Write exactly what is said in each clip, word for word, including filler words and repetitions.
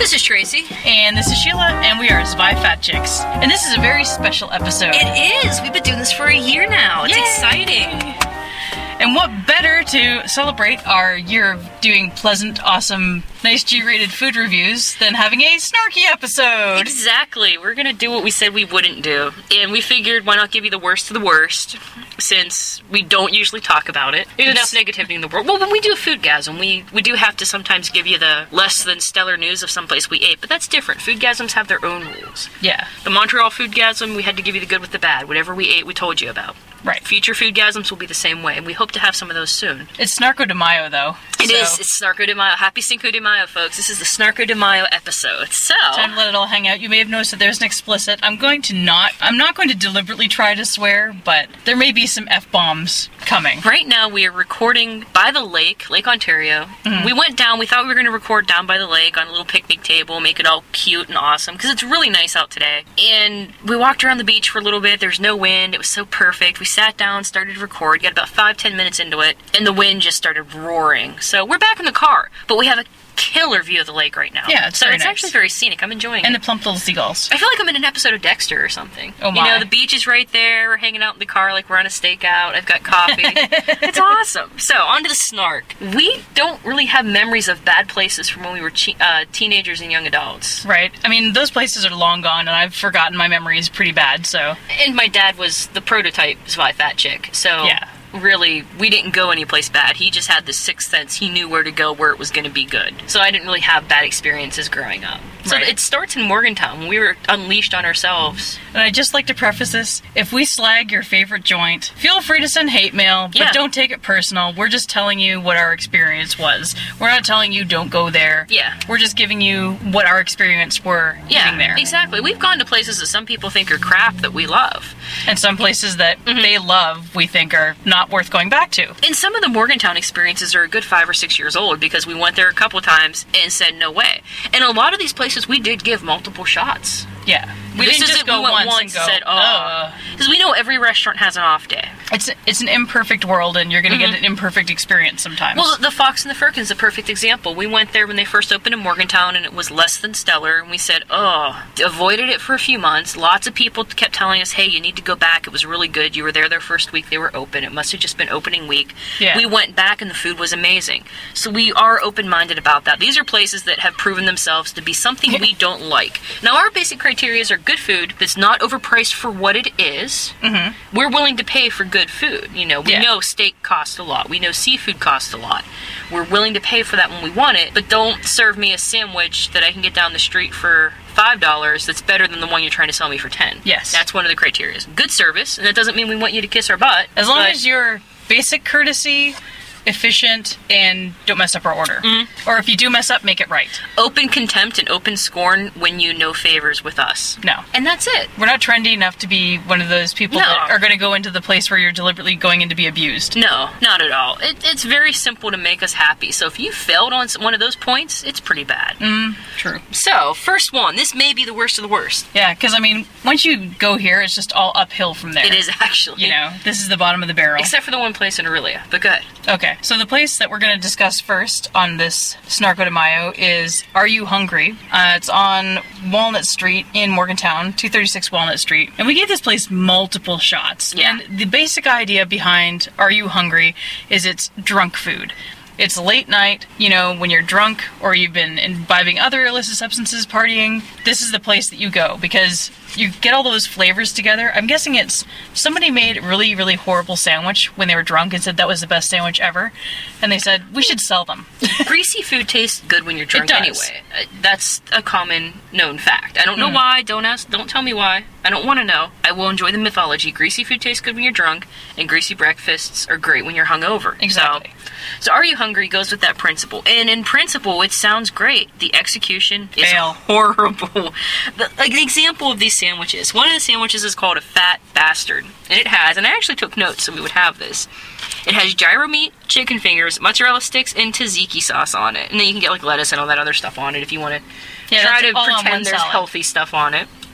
This is Tracy. And this is Sheila, and we are Zvi Fat Chicks. And this is a very special episode. It is! We've been doing this for a year now. It's Yay. exciting. And what better to celebrate our year of doing pleasant, awesome, nice G-rated food reviews than having a snarky episode? Exactly. We're going to do what we said we wouldn't do. And we figured, why not give you the worst of the worst, since we don't usually talk about it. There's enough negativity in the world. Well, when we do a Foodgasm, we, we do have to sometimes give you the less than stellar news of someplace we ate, but that's different. Foodgasms have their own rules. Yeah. The Montreal Foodgasm, we had to give you the good with the bad. Whatever we ate, we told you about. Right. Future Foodgasms will be the same way, and we hope to have some of those soon. It's Snarko de Mayo, though. It so. is. It's Snarko de Mayo. Happy Cinco de Mayo, folks. This is the Snarko de Mayo episode. So, time to let it all hang out. You may have noticed that there's an explicit. I'm going to not, I'm not going to deliberately try to swear, but there may be some F-bombs coming. Right now we are recording by the lake, Lake Ontario. Mm-hmm. We went down, we thought we were going to record down by the lake on a little picnic table, make it all cute and awesome, because it's really nice out today. And we walked around the beach for a little bit. There's no wind. It was so perfect. We sat down, started to record, got about five, ten minutes into it, and the wind just started roaring. So we're back in the car, but we have a killer view of the lake right now. Yeah, it's so very it's nice. Actually very scenic. I'm enjoying and it. And the plump little seagulls. I feel like I'm in an episode of Dexter or something. Oh my. You know, the beach is right there. We're hanging out in the car like we're on a stakeout. I've got coffee. It's awesome. So, on to the snark. We don't really have memories of bad places from when we were che- uh, teenagers and young adults. Right. I mean, those places are long gone, and I've forgotten my memories pretty bad, so. And my dad was the prototype Zvi Fat Chick, so... Yeah. Really, we didn't go anyplace bad. He just had the sixth sense. He knew where to go, where it was going to be good. So I didn't really have bad experiences growing up. So right. It starts in Morgantown when we were unleashed on ourselves. And I'd just like to preface this. If we slag your favorite joint, feel free to send hate mail, but yeah. don't take it personal. We're just telling you what our experience was. We're not telling you don't go there. Yeah. We're just giving you what our experience were yeah, eating there. Exactly. We've gone to places that some people think are crap that we love. And some places that mm-hmm. they love, we think are not worth going back to. And some of the Morgantown experiences are a good five or six years old because we went there a couple times and said no way. And a lot of these places we did give multiple shots. Yeah. We this didn't is just it, go we went once, once and go, and said, oh. Because we know every restaurant has an off day. It's it's an imperfect world, and you're going to mm-hmm. get an imperfect experience sometimes. Well, the Fox and the Firkin's a perfect example. We went there when they first opened in Morgantown, and it was less than stellar, and we said, oh, avoided it for a few months. Lots of people kept telling us, hey, you need to go back. It was really good. You were there their first week they were open. It must have just been opening week. Yeah. We went back, and the food was amazing. So we are open-minded about that. These are places that have proven themselves to be something we don't like. Now, our basic criteria are good food that's not overpriced for what it is. Mm-hmm. We're willing to pay for good food. You know, we yeah. know steak costs a lot. We know seafood costs a lot. We're willing to pay for that when we want it, but don't serve me a sandwich that I can get down the street for five dollars that's better than the one you're trying to sell me for ten dollars. Yes. That's one of the criteria. Good service, and that doesn't mean we want you to kiss our butt. As long but... as you're basic courtesy, efficient, and don't mess up our order. Mm-hmm. Or if you do mess up, make it right. Open contempt and open scorn when you no favors with us. No. And that's it. We're not trendy enough to be one of those people no. that are going to go into the place where you're deliberately going in to be abused. No, not at all. It, it's very simple to make us happy. So if you failed on one of those points, it's pretty bad. Mm, true. So, first one. This may be the worst of the worst. Yeah, because, I mean, once you go here, it's just all uphill from there. It is actually. You know, this is the bottom of the barrel. Except for the one place in Aurelia, but good. Okay, so the place that we're going to discuss first on this Snarko de Mayo is Are You Hungry? Uh, it's on Walnut Street in Morgantown, two thirty-six Walnut Street. And we gave this place multiple shots. Yeah. And the basic idea behind Are You Hungry is it's drunk food. It's late night, you know, when you're drunk or you've been imbibing other illicit substances, partying, this is the place that you go because you get all those flavors together. I'm guessing it's somebody made a really, really horrible sandwich when they were drunk and said that was the best sandwich ever. And they said, we should sell them. Greasy food tastes good when you're drunk It does. anyway. Uh, that's a common known fact. I don't know Mm. why. Don't ask. Don't tell me why. I don't want to know. I will enjoy the mythology. Greasy food tastes good when you're drunk, and greasy breakfasts are great when you're hungover. Exactly. So, so Are You Hungry goes with that principle. And in principle, it sounds great. The execution is Fail. horrible. The, like, the example of these sandwiches. One of the sandwiches is called a Fat Bastard. And it has, and I actually took notes so we would have this. It has gyro meat, chicken fingers, mozzarella sticks, and tzatziki sauce on it. And then you can get like lettuce and all that other stuff on it if you want to Yeah, try that's to all on one pretend there's salad. healthy stuff on it.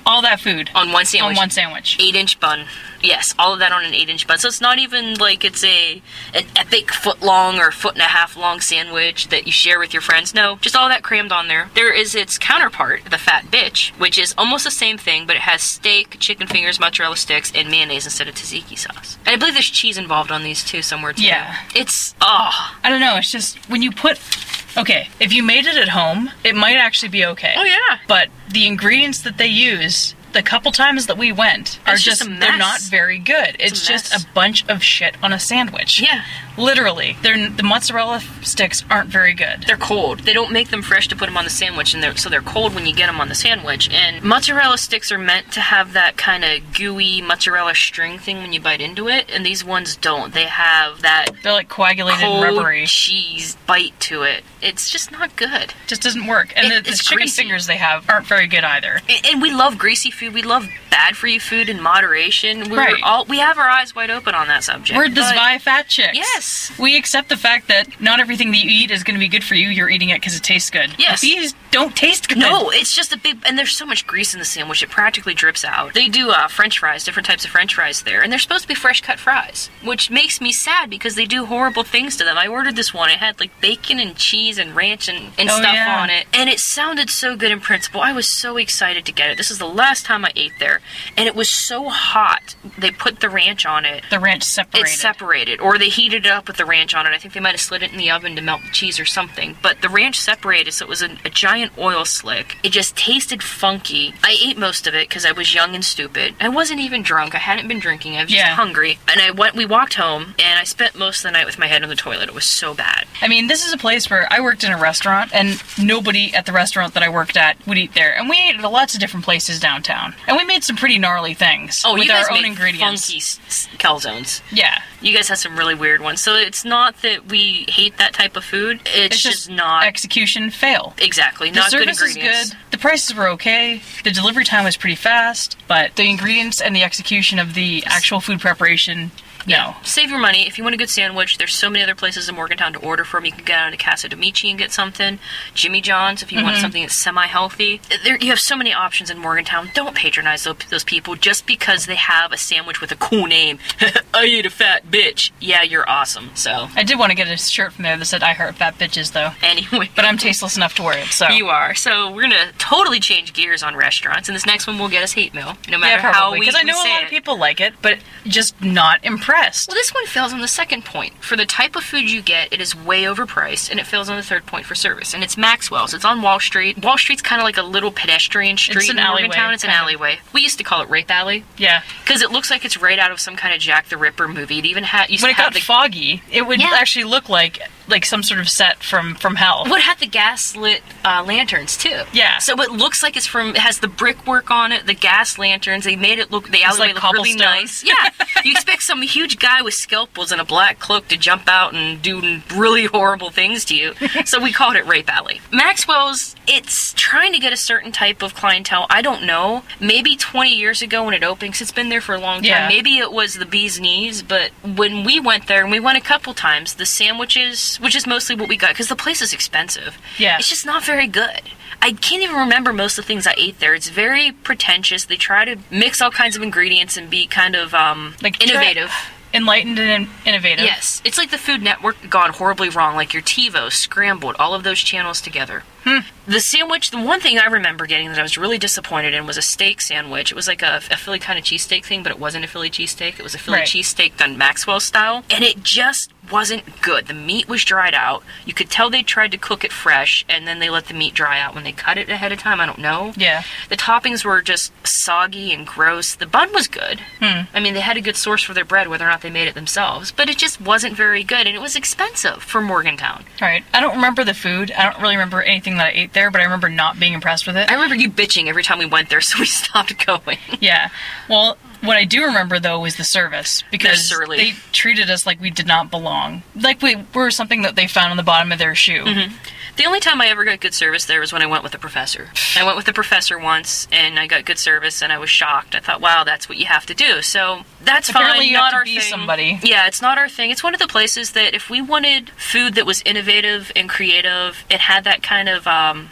All that food on one sandwich. on one sandwich. Eight-inch bun. Yes, all of that on an eight-inch bun. So it's not even like it's a an epic foot-long or foot-and-a-half-long sandwich that you share with your friends. No, just all that crammed on there. There is its counterpart, the Fat Bitch, which is almost the same thing, but it has steak, chicken fingers, mozzarella sticks, and mayonnaise instead of tzatziki sauce. And I believe there's cheese involved on these, too, somewhere, too. Yeah. It's, oh. I don't know, it's just, when you put... Okay, if you made it at home, it might actually be okay. Oh, yeah. But the ingredients that they use... The couple times that we went are It's just, just a they're mess. not very good. It's, It's a just mess. a bunch of shit on a sandwich. Yeah. Literally. They're, the mozzarella sticks aren't very good. They're cold. They don't make them fresh to put them on the sandwich, and they're, so they're cold when you get them on the sandwich. And mozzarella sticks are meant to have that kind of gooey mozzarella string thing when you bite into it, and these ones don't. They have that They're like coagulated cold and rubbery. cheese bite to it. It's just not good. Just doesn't work. And It- the, the it's chicken greasy. fingers they have aren't very good either. And, and we love greasy food. We love bad for you food in moderation. We're Right. all we have our eyes wide open on that subject. We're the but- Zvi fat chicks. Yes. We accept the fact that not everything that you eat is going to be good for you. You're eating it because it tastes good. Yes. These don't taste good. No, it's just a big, and there's so much grease in the sandwich, it practically drips out. They do uh, French fries, different types of French fries there, and they're supposed to be fresh cut fries, which makes me sad because they do horrible things to them. I ordered this one, it had like bacon and cheese and ranch and, and Oh, stuff yeah. on it, and it sounded so good in principle. I was so excited to get it. This is the last time I ate there, and it was so hot. They put the ranch on it. The ranch separated. It's separated, or they heated it up with the ranch on it. I think they might have slid it in the oven to melt the cheese or something. But the ranch separated, so it was a, a giant oil slick. It just tasted funky. I ate most of it because I was young and stupid. I wasn't even drunk. I hadn't been drinking. I was just Yeah. hungry. And I went. We walked home, and I spent most of the night with my head in the toilet. It was so bad. I mean, this is a place where I worked in a restaurant, and nobody at the restaurant that I worked at would eat there. And we ate at lots of different places downtown. And we made some pretty gnarly things Oh, with you guys our own made ingredients. funky s- s- calzones. Yeah. You guys have some really weird ones. So it's not that we hate that type of food. It's, It's just, just not execution fail. exactly The not good service is ingredients. good. The prices were okay. The delivery time was pretty fast, but the ingredients and the execution of the actual food preparation, no. Save your money. If you want a good sandwich, there's so many other places in Morgantown to order from. You can get down to Casa D'Amici and get something. Jimmy John's if you want something that's semi-healthy. There, you have so many options in Morgantown. Don't patronize those, those people just because they have a sandwich with a cool name. I ate a fat bitch. Yeah, you're awesome. So, I did want to get a shirt from there that said I heart fat bitches though. anyway. But I'm tasteless enough to wear it, so. You are. So we're going to totally change gears on restaurants, and this next one will get us hate mail, no matter yeah, how probably. we Because I we know a say lot it. of people like it, but just not impressed. Well, this one fails on the second point. For the type of food you get, it is way overpriced, and it fails on the third point for service. And it's Maxwell's. It's on Wall Street. Wall Street's kind of like a little pedestrian street an in alleyway, Morgantown. It's an kind of. alleyway. We used to call it Rape Alley Yeah. because it looks like it's right out of some kind of Jack the Ripper movie. It even had used When to it got have the foggy, it would Yeah. actually look like like some sort of set from from hell. What had the gas lit uh, lanterns too? Yeah. So it looks like it's from. It has the brickwork on it, the gas lanterns. They made it look the alleyway like look really cobblestone. nice. Yeah. You expect some huge guy with scalpels and a black cloak to jump out and do really horrible things to you. So we called it Rape Alley. Maxwell's. It's trying to get a certain type of clientele. I don't know. Maybe twenty years ago when it opened, 'cause it's been there for a long time. Yeah. Maybe it was the bee's knees. But when we went there, and we went a couple times, the sandwiches, which is mostly what we got, because the place is expensive. Yeah. It's just not very good. I can't even remember most of the things I ate there. It's very pretentious. They try to mix all kinds of ingredients and be kind of um, Like try- innovative. Enlightened and in- innovative. Yes. It's like the Food Network gone horribly wrong, like your TiVo scrambled all of those channels together. Hmm. The sandwich, the one thing I remember getting that I was really disappointed in was a steak sandwich. It was like a, a Philly kind of cheesesteak thing, but it wasn't a Philly cheesesteak. It was a Philly Right. cheesesteak done Maxwell style. And it just wasn't good. The meat was dried out. You could tell they tried to cook it fresh, and then they let the meat dry out when they cut it ahead of time. I don't know. Yeah. The toppings were just soggy and gross. The bun was good. Hmm. I mean, they had a good source for their bread, whether or not they made it themselves. But it just wasn't very good, and it was expensive for Morgantown. All right. I don't remember the food. I don't really remember anything that I ate there, but I remember not being impressed with it. I remember you bitching every time we went there, so we stopped going. Yeah. Well, what I do remember though was the service because They're surly. they treated us like we did not belong, like we were something that they found on the bottom of their shoe. Mm-hmm. The only time I ever got good service there was when I went with the professor. I went with the professor once, and I got good service, and I was shocked. I thought, wow, that's what you have to do. So that's Apparently fine. you not have to our be thing. somebody. Yeah, it's not our thing. It's one of the places that if we wanted food that was innovative and creative, it had that kind of um,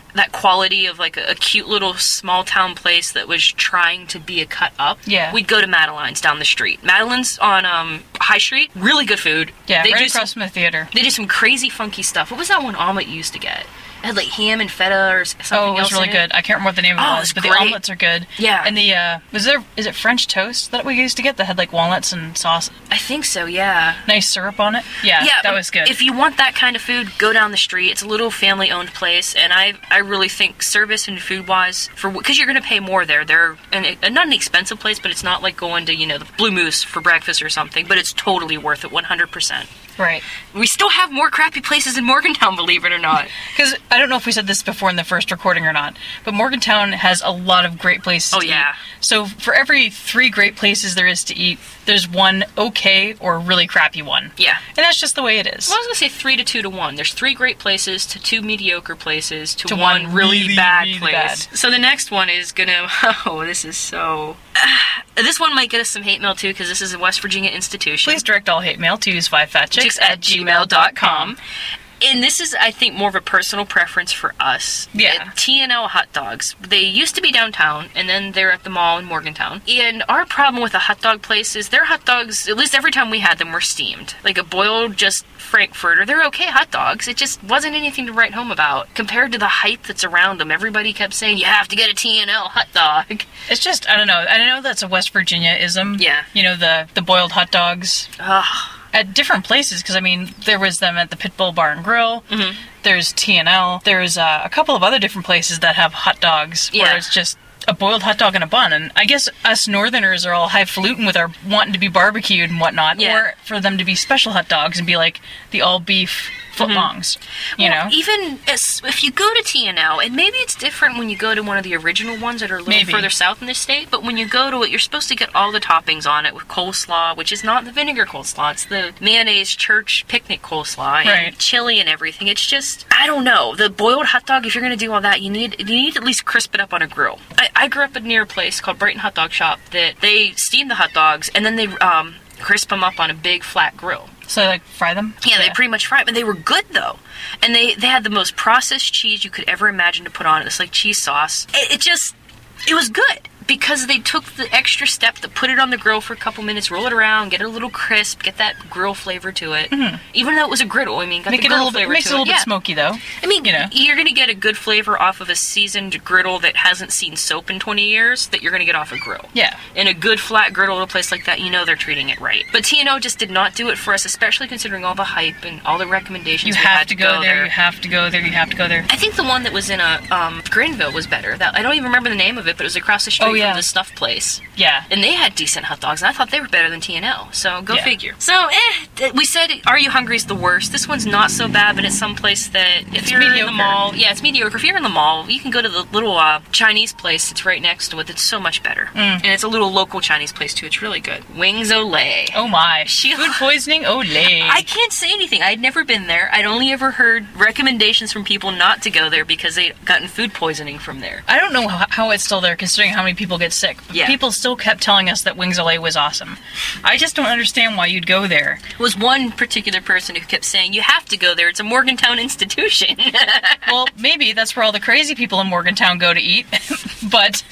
that quality of like a, a cute little small town place that was trying to be a cut up, Yeah. we'd go to Madeline's down the street. Madeline's on um, High Street, really good food. Yeah, they right do across some, from the theater. They do some crazy funky stuff. What was that one omelet you used to get? It had like ham and feta or something Oh, it was else really in good. I can't remember what the name of it Oh, it was, was but great. the omelets are good. Yeah. And the, uh, was there, is it French toast that we used to get that had like walnuts and sauce, I think so, yeah. nice syrup on it? Yeah, Yeah, that was good. If you want that kind of food, go down the street. It's a little family-owned place, and I I really think service and food-wise, for because you're going to pay more there. They're an, a, not an expensive place, but it's not like going to, you know, the Blue Moose for breakfast or something, but it's totally worth it, one hundred percent. Right. We still have more crappy places in Morgantown, believe it or not. Because I don't know if we said this before in the first recording or not, but Morgantown has a lot of great places Oh, to yeah. eat. So for every three great places there is to eat, there's one okay or really crappy one. Yeah. And that's just the way it is. Well, I was going to say three to two to one. There's three great places to two mediocre places to, To one, one really, really, bad really place. bad. So the next one is going to... Oh, this is so... this one might get us some hate mail, too, because this is a West Virginia institution. Please direct all hate mail to use five fat chicks at gmail dot com. And this is, I think, more of a personal preference for us. Yeah. Uh, T and L hot dogs. They used to be downtown, and then they're at the mall in Morgantown. And our problem with the hot dog place is their hot dogs, at least every time we had them, were steamed. Like a boiled, just Frankfurter. They're okay hot dogs. It just wasn't anything to write home about. Compared to the hype that's around them, everybody kept saying, you have to get a T and L hot dog. It's just, I don't know. I know that's a West Virginia-ism. Yeah. You know, the, the boiled hot dogs. Ugh. At different places, because I mean, there was them at the Pitbull Bar and Grill. Mhm. There's T and L. There's uh, a couple of other different places that have hot dogs Yeah. where it's just a boiled hot dog and a bun. And I guess us Northerners are all highfalutin with our wanting to be barbecued and whatnot, Yeah. or for them to be special hot dogs and be like the all beef footlongs. You Well, know, even as, if you go to T and L, and maybe it's different when you go to one of the original ones that are a little Maybe. further south in the state, but when you go to it, you're supposed to get all the toppings on it with coleslaw, which is not the vinegar coleslaw, it's the mayonnaise church picnic coleslaw, and Right. chili and everything. It's just, I don't know, the boiled hot dog, if you're going to do all that, you need you need to at least crisp it up on a grill. I, I grew up near a place called Brighton Hot Dog Shop that they steam the hot dogs, and then they um, crisp them up on a big flat grill. so like fry them. Yeah, they pretty much fried, but they were good though. And they, they had the most processed cheese you could ever imagine to put on it. It's like cheese sauce. It, it just, it was good because they took the extra step to put it on the grill for a couple minutes, roll it around, get it a little crisp, get that grill flavor to it. Mm-hmm. Even though it was a griddle, I mean, got Make the it a grill little bit, flavor makes to it a little it. bit Yeah. smoky though. I mean, you know. you're going to get a good flavor off of a seasoned griddle that hasn't seen soap in twenty years that you're going to get off a grill. Yeah. In a good flat griddle at a place like that, you know they're treating it right. But T and O just did not do it for us, especially considering all the hype and all the recommendations You we have had to go there, you have to go there, you have to go there. I think the one that was in a um, Greenville was better. That I don't even remember the name of it, but it was across the street Oh, yeah. from the Snuff Place. Yeah. And they had decent hot dogs, and I thought they were better than T and L. So go Yeah. figure. So, eh, th- we said Are You Hungry is the worst. This one's not so bad, but it's someplace that if It's you're in the mediocre. mall, yeah, it's mediocre. If you're in the mall, you can go to the little uh, Chinese place that's right next to it. It's so much better, Mm. and it's a little local Chinese place too. It's really good. Wings Olay. Oh my. She- Food poisoning? Olay. I can't say anything. I'd never been there. I'd only ever heard recommendations from people not to go there because they'd gotten food poisoning from there. I don't know how, how it's still there, considering how many people get sick. But Yeah. people still kept telling us that Wings Olay was awesome. I just don't understand why you'd go there. Was one particular person who kept saying, you have to go there. It's a Morgantown institution. Well, maybe that's where all the crazy people in Morgantown go to eat. But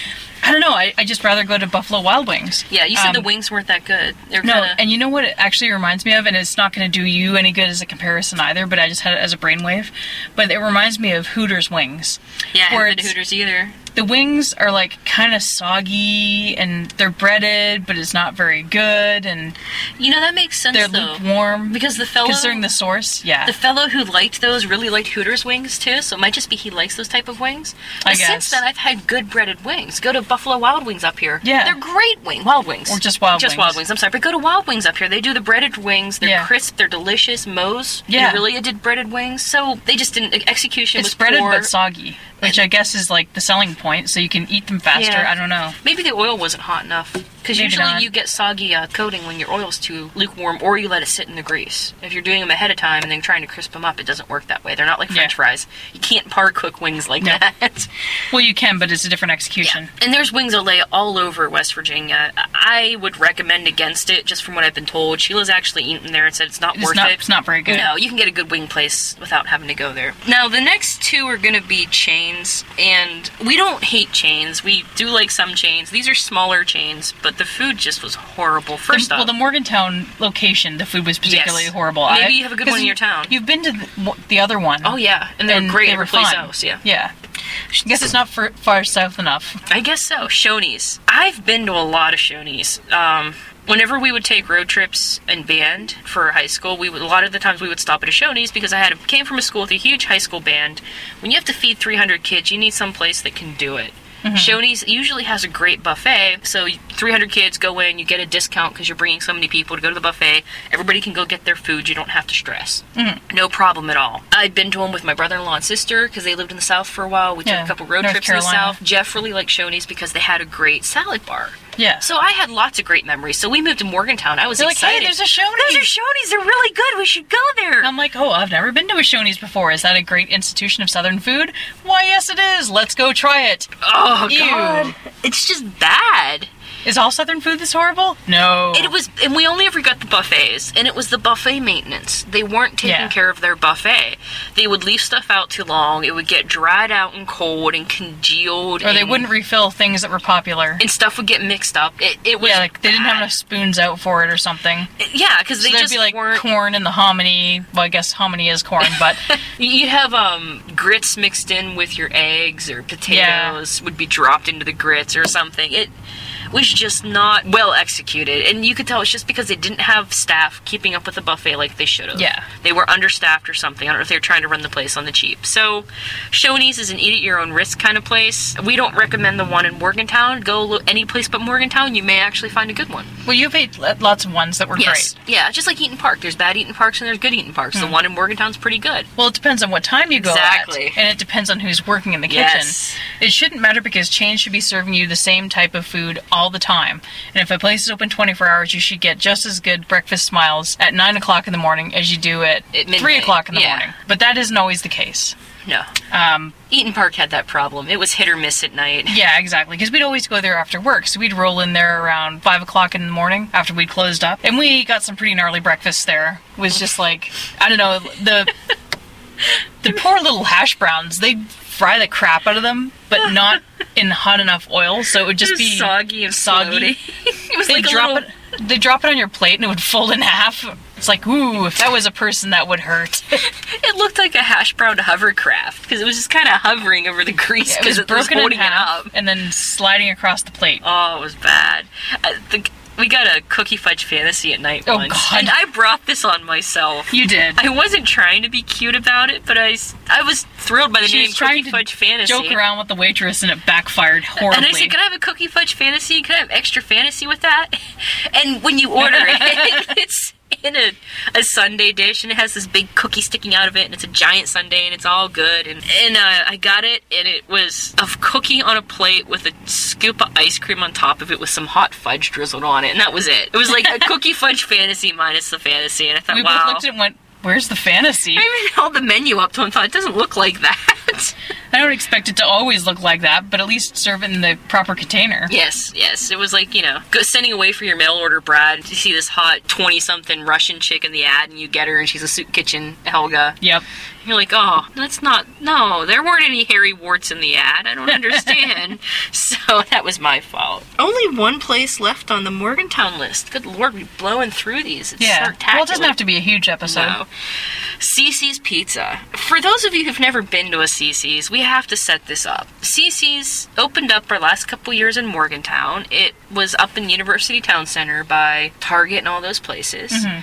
I don't know. I, I just rather go to Buffalo Wild Wings. Yeah, you said Um, the wings weren't that good. They're No, kinda... and you know what it actually reminds me of, and it's not going to do you any good as a comparison either, but I just had it as a brainwave. But it reminds me of Hooters wings. yeah, I where haven't been to it's- Hooters either. The wings are like kind of soggy, and they're breaded, but it's not very good, and You know, that makes sense, they're though. lukewarm. Because the fellow... Considering the source, yeah. The fellow who liked those really liked Hooters wings, too, so it might just be he likes those type of wings. But I since guess. then, I've had good breaded wings. Go to Buffalo Wild Wings up here. Yeah. They're great wing, Wild Wings. Or just Wild Just Wings. Wild Wings, I'm sorry. But go to Wild Wings up here. They do the breaded wings. They're Yeah. crisp. They're delicious. Moe's. Yeah. Really did breaded wings. So they just didn't... Execution It's was breaded poor. but soggy, which I guess is like the selling point, so you can eat them faster. Yeah. I don't know. Maybe the oil wasn't hot enough. Because Maybe usually not. you get soggy uh, coating when your oil's too lukewarm, or you let it sit in the grease. If you're doing them ahead of time and then trying to crisp them up, it doesn't work that way. They're not like French Yeah. fries. You can't par cook wings like No. that. Well, you can, but it's a different execution. And there's Wings Olay all over West Virginia. I would recommend against it, just from what I've been told. Sheila's actually eaten there and said it's not It's worth not, it. it's not very good. No, you can get a good wing place without having to go there. Now, the next two are going to be chains, and we don't hate chains. We do like some chains. These are smaller chains, but the food just was horrible. First The- off, well, the Morgantown location, the food was particularly Yes. horrible. Maybe I- you have a good 'cause one in you- your town. You've been to the, the other one. oh yeah, and they're and great they at were every place fun. else. Yeah. Yeah. I guess it's not for, far south enough. I guess so. Shoney's. I've been to a lot of Shoney's. Um, whenever we would take road trips and band for high school, we would, a lot of the times we would stop at a Shoney's because I had a, came from a school with a huge high school band. When you have to feed three hundred kids, you need some place that can do it. Mm-hmm. Shoney's usually has a great buffet, so three hundred kids go in, you get a discount because you're bringing so many people to go to the buffet. Everybody can go get their food, you don't have to stress. Mm-hmm. No problem at all. I'd been to them with my brother-in-law and sister because they lived in the South for a while. We took Yeah, a couple road North trips Carolina. in the South. Jeff really liked Shoney's because they had a great salad bar. Yeah. So I had lots of great memories. So we moved to Morgantown. I was They're like, excited. hey, there's a Shoney's. Those are Shoney's. They're really good. We should go there. I'm like, oh, I've never been to a Shoney's before. Is that a great institution of Southern food? Why, yes, it is. Let's go try it. oh, Ew. God. It's just bad. Is all Southern food this horrible? No. It was, and we only ever got the buffets, and it was the buffet maintenance. They weren't taking Yeah. care of their buffet. They would leave stuff out too long. It would get dried out and cold and congealed. Or they and, wouldn't refill things that were popular. and stuff would get mixed up. It, it was Yeah, like they didn't have bad. enough spoons out for it or something. Yeah, because they So there'd just be like weren't. corn in the hominy. Well, I guess hominy is corn, but You'd have um, grits mixed in with your eggs, or potatoes would be dropped into the grits or something. It was just not well executed, and you could tell it's just because they didn't have staff keeping up with the buffet like they should have. Yeah. They were understaffed or something. I don't know if they were trying to run the place on the cheap. So, Shoney's is an eat-at-your-own-risk kind of place. We don't recommend the one in Morgantown. Go lo- any place but Morgantown, you may actually find a good one. well, you've ate l- lots of ones that were Yes. great. Yeah, just like Eaton Park. There's bad Eaton Parks and there's good Eaton Parks. The one in Morgantown's pretty good. Well, it depends on what time you go Exactly. at, and it depends on who's working in the Yes. kitchen. It shouldn't matter because chains should be serving you the same type of food all the time. And if a place is open twenty-four hours, you should get just as good breakfast smiles at nine o'clock in the morning as you do at, At midnight, three o'clock in the yeah. morning. But that isn't always the case. No. Um, Eaton Park had that problem. It was hit or miss at night. yeah, exactly. Because we'd always go there after work. So we'd roll in there around five o'clock in the morning after we'd closed up. And we got some pretty gnarly breakfasts there. It was just like, I don't know, the the poor little hash browns, they'd fry the crap out of them, but not in hot enough oil. So it would just be soggy and soggy. floaty. It was They like a drop little... it. They drop it on your plate and it would fold in half. It's like, ooh, if that was a person, that would hurt. It looked like a hash brown hovercraft because it was just kind of hovering over the grease It because was it was broken in holding it half up. and then sliding across the plate. Oh, it was bad. I think we got a cookie fudge fantasy at night Oh, once, God. and I brought this on myself. You did. I wasn't trying to be cute about it, but I, s- I was thrilled by the She name was trying Cookie to Fudge Fantasy. joke around with the waitress and it backfired horribly. And I said, can I have a cookie fudge fantasy? Can I have extra fantasy with that? And when you order it, it's in a, a sundae dish, and it has this big cookie sticking out of it, and it's a giant sundae, and it's all good. And, and uh, I got it, and it was a cookie on a plate with a scoop of ice cream on top of it with some hot fudge drizzled on it, and that was it. It was like a cookie fudge fantasy minus the fantasy, and I thought, we wow. both looked at it and went, where's the fantasy? I even held the menu up to him and thought, it doesn't look like that. I don't expect it to always look like that, but at least serve it in the proper container. Yes, yes. It was like, you know, go sending away for your mail order, Brad. You see this hot twenty-something Russian chick in the ad, and you get her, and she's a soup kitchen Helga. Yep. You're like, oh, that's not, no, there weren't any hairy warts in the ad. I don't understand. So that was my fault. Only one place left on the Morgantown list. Good Lord, we're blowing through these. It's Yeah. spectacular. Well, it doesn't have to be a huge episode. No. Cece's Pizza. For those of you who've never been to a Cece's, we have to set this up. Cece's opened up our last couple years in Morgantown. It was up in University Town Center by Target and all those places. Mm-hmm.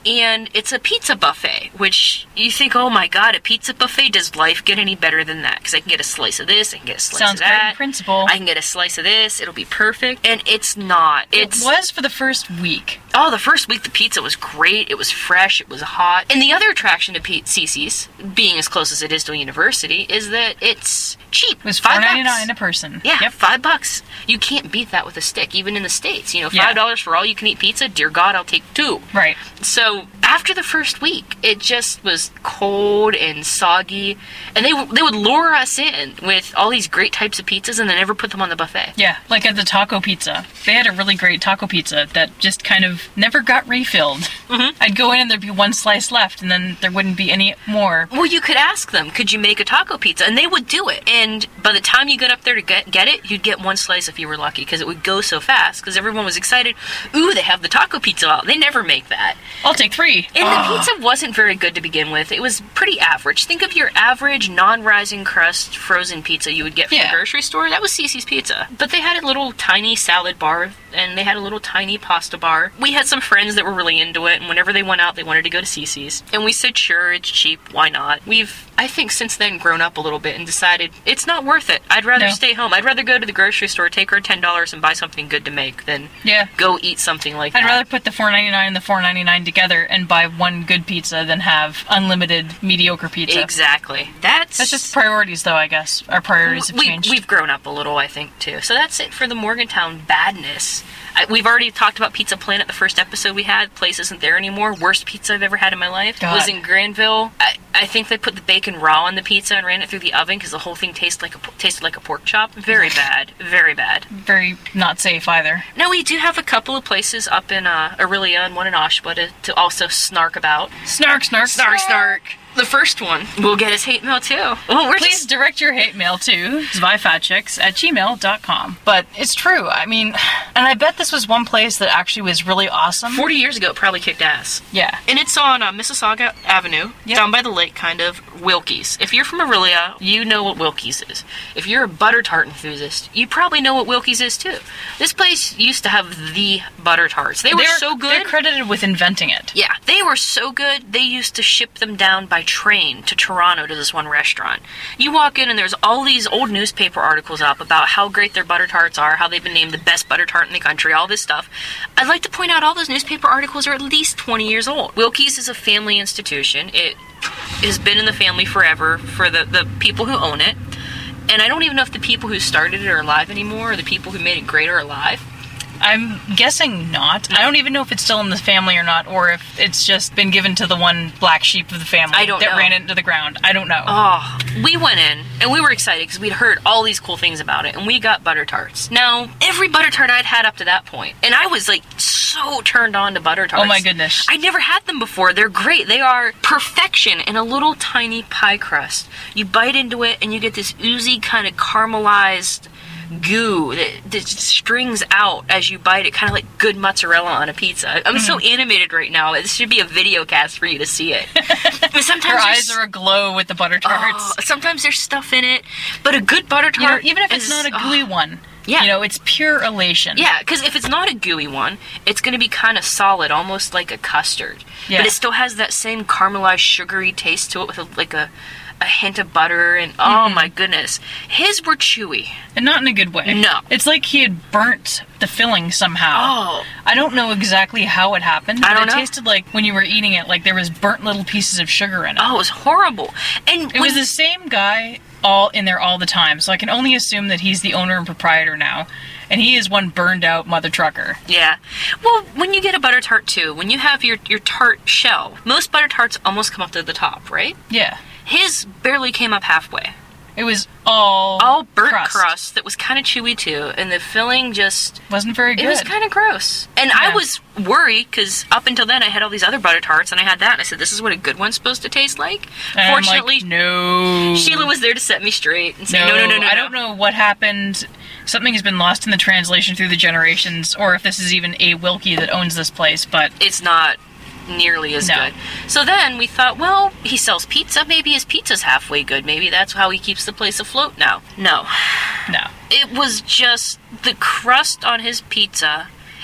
and it's a pizza buffet, which you think, oh my god, a pizza buffet? Does life get any better than that? Because I can get a slice of this, I can get a slice Sounds of that. great in principle. I can get a slice of this, it'll be perfect. And it's not. It's, It was for the first week. Oh, the first week the pizza was great. It was fresh. It was hot. And the other attraction to P- Cece's, being as close as it is to a university, is that it's cheap. It was five four ninety-nine bucks. a person. Yeah, Yep. five bucks. You can't beat that with a stick, even in the States. You know, Yeah. five dollars for all you can eat pizza. Dear God, I'll take two. Right. So after the first week, it just was cold and soggy, and they w- they would lure us in with all these great types of pizzas, and then never put them on the buffet. Yeah, like at the taco pizza. They had a really great taco pizza that just kind of never got refilled. Mm-hmm. I'd go in and there'd be one slice left, and then there wouldn't be any more. Well, you could ask them, could you make a taco pizza? And they would do it. And by the time you got up there to get, get it, you'd get one slice if you were lucky, because it would go so fast, because everyone was excited. Ooh, they have the taco pizza out. They never make that. I'll take three. And Oh. the pizza wasn't very good to begin with. It was pretty average. Think of your average non-rising crust frozen pizza you would get from Yeah. the grocery store. That was Cece's Pizza. But they had a little tiny salad bar, and they had a little tiny pasta bar. We had some friends that were really into it, and whenever they went out, they wanted to go to Cece's. And we said, sure, it's cheap, why not? We've, I think, since then grown up a little bit and decided it's not worth it. I'd rather No. stay home. I'd rather go to the grocery store, take our ten dollars, and buy something good to make than Yeah. go eat something like I'd that. rather put the four ninety-nine and the four ninety-nine together and buy one good pizza than have unlimited mediocre pizza. Exactly. That's That's just priorities, though, I guess. Our priorities have we, changed. We've grown up a little, I think, too. So that's it for the Morgantown badness. I, we've already talked about Pizza Planet, the first episode we had. Place isn't there anymore. Worst pizza I've ever had in my life. God. Was in Granville. I, I think they put the bacon raw on the pizza and ran it through the oven because the whole thing tasted like a tasted like a pork chop. Very bad. Very bad. Very not safe either. Now we do have a couple of places up in uh, Aurelia and one in Oshawa to, to also snark about. Snark, snark, Snark, snark. The first one will get us hate mail too. Well, we're Please just direct your hate mail to zvifatchicks at gmail dot com. But it's true. I mean, and I bet this was one place that actually was really awesome. forty years ago. It probably kicked ass. Yeah. And it's on uh, Mississauga Avenue, Yep. down by the lake, kind of, Wilkie's. If you're from Aurelia, you know what Wilkie's is. If you're a butter tart enthusiast, you probably know what Wilkie's is, too. This place used to have the butter tarts. They were They're- so good. They're credited with inventing it. Yeah, they were so good, they used to ship them down by train to Toronto to this one restaurant. You walk in and there's all these old newspaper articles up about how great their butter tarts are, how they've been named the best butter tart in the country, all this stuff. I'd like to point out all those newspaper articles are at least twenty years old. Wilkie's is a family institution. It has been in the family forever for the, the people who own it. And I don't even know if the people who started it are alive anymore or the people who made it great are alive. I'm guessing not. I don't even know if it's still in the family or not, or if it's just been given to the one black sheep of the family I don't that know. ran it into the ground. I don't know. Oh, we went in and we were excited because we'd heard all these cool things about it, and we got butter tarts. Now, every butter tart I'd had up to that point, and I was like so turned on to butter tarts. Oh my goodness. I never had them before. They're great. They are perfection in a little tiny pie crust. You bite into it and you get this oozy kind of caramelized goo that, that strings out as you bite it, kind of like good mozzarella on a pizza. I'm so animated right now. This should be a video cast for you to see it. But sometimes Her there's- eyes are aglow with the butter tarts. Oh, sometimes there's stuff in it, but a good butter You know, tart, even if it's is- not a oh. gooey one. Yeah. You know, it's pure elation. Yeah, because if it's not a gooey one, it's going to be kind of solid, almost like a custard. Yeah. But it still has that same caramelized, sugary taste to it with a, like a, a hint of butter. And oh Mm-hmm. my goodness, his were chewy. And not in a good way. No. It's like he had burnt the filling somehow. Oh. I don't know exactly how it happened, I but don't it know. tasted like when you were eating it, like there was burnt little pieces of sugar in it. Oh, it was horrible. And It was the same guy all in there all the time, so I can only assume that he's the owner and proprietor now. And he is one burned out mother trucker. Yeah. Well, when you get a butter tart too, when you have your, your tart shell, most butter tarts almost come up to the top, right? Yeah. His barely came up halfway. It was all All burnt crust. crust, that was kind of chewy too, and the filling just... Wasn't very good. It was kind of gross. And I Yeah. was worried, because up until then I had all these other butter tarts, and I had that, and I said, this is what a good one's supposed to taste like? And I'm Fortunately, like, no. Sheila was there to set me straight and say, no, no, no, no, I no. don't know what happened. Something has been lost in the translation through the generations, or if this is even a Wilkie that owns this place, but It's not nearly as No. good. So then we thought, well, he sells pizza. Maybe his pizza's halfway good. Maybe that's how he keeps the place afloat now. No. no. It was just the crust on his pizza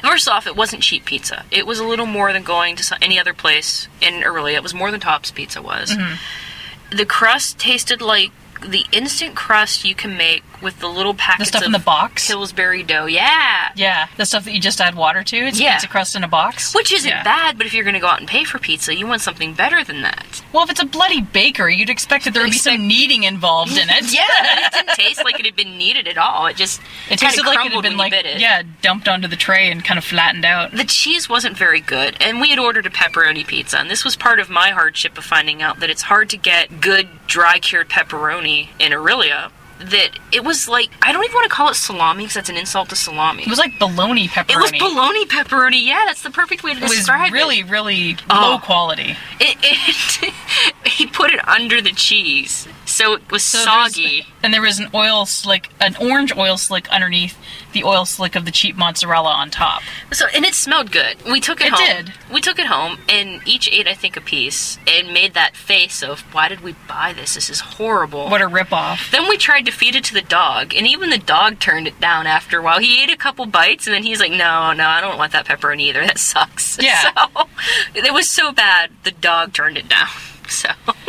First off, it wasn't cheap pizza. It was a little more than going to any other place in Aurelia. It was more than Tops Pizza was. Mm-hmm. The crust tasted like the instant crust you can make with the little packets the stuff of in the box? Pillsbury dough. Yeah. Yeah, the stuff that you just add water to. It's yeah. pizza crust in a box. Which isn't yeah. bad, but if you're going to go out and pay for pizza, you want something better than that. Well, if it's a bloody bakery, you'd expect that there would be Expect- some kneading involved in it. Yeah, it didn't taste like it had been kneaded at all. It just It tasted like it had been, like, it. yeah, dumped onto the tray and kind of flattened out. The cheese wasn't very good, and we had ordered a pepperoni pizza, and this was part of my hardship of finding out that it's hard to get good dry-cured pepperoni in Aurelia. That it was like, I don't even want to call it salami because that's an insult to salami. It was like bologna pepperoni. It was bologna pepperoni, yeah, that's the perfect way to it describe it. was really, it. really Oh. low quality. It, it he put it under the cheese, so it was So soggy. there's- And there was an oil slick, an orange oil slick underneath the oil slick of the cheap mozzarella on top. So, and it smelled good. We took it, It home. did. We took it home, and each ate, I think, a piece, and made that face of, why did we buy this? This is horrible. What a ripoff. Then we tried to feed it to the dog, and even the dog turned it down after a while. He ate a couple bites, and then he's like, no, no, I don't want that pepperoni either. That sucks. Yeah. So, it was so bad, the dog turned it down. So...